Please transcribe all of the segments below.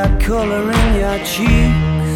that color in your cheeks?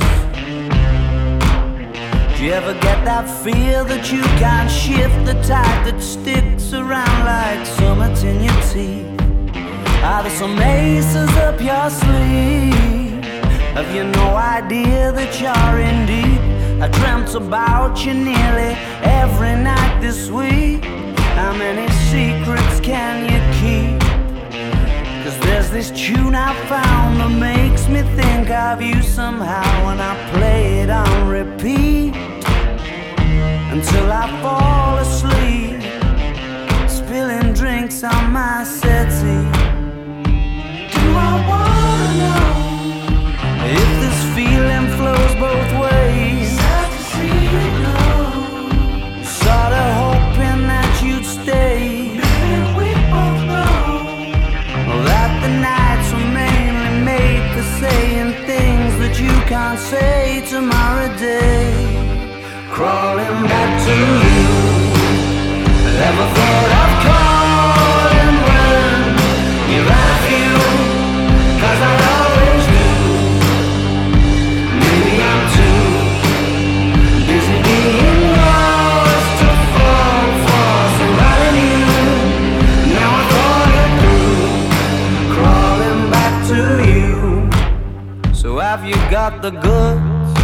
Do you ever get that fear that you can't shift, the tide that sticks around like summits in your teeth? Are there some aces up your sleeve? Have you no idea that you're in deep? I dreamt about you nearly every night this week. How many secrets can you keep? 'Cause there's this tune I found that makes me think of you somehow, and I play it on repeat until I fall asleep, spilling drinks on my settee. Do I wanna know if this feeling flows both ways? Sad to see you go. Sorta hoping that you'd stay. Maybe we both know that the nights were mainly made for saying things that you can't say tomorrow day. Crawling back to you. Never thought of calling when you're out of you, 'cause I always do. Maybe I'm too busy being lost to fall for somebody new. Now I thought it through, crawling back to you. So have you got the goods?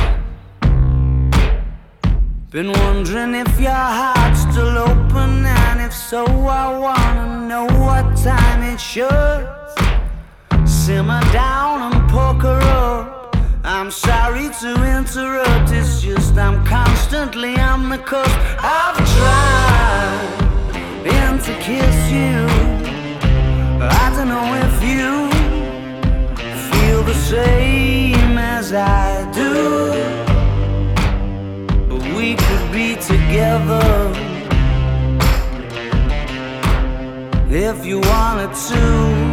Been wondering if your heart's still open, and if so, I wanna know what time it should. Simmer down and poker up. I'm sorry to interrupt, it's just I'm constantly on the cusp. I've tried to kiss you. I don't know if you feel the same as I do, but we could be together if you wanted to.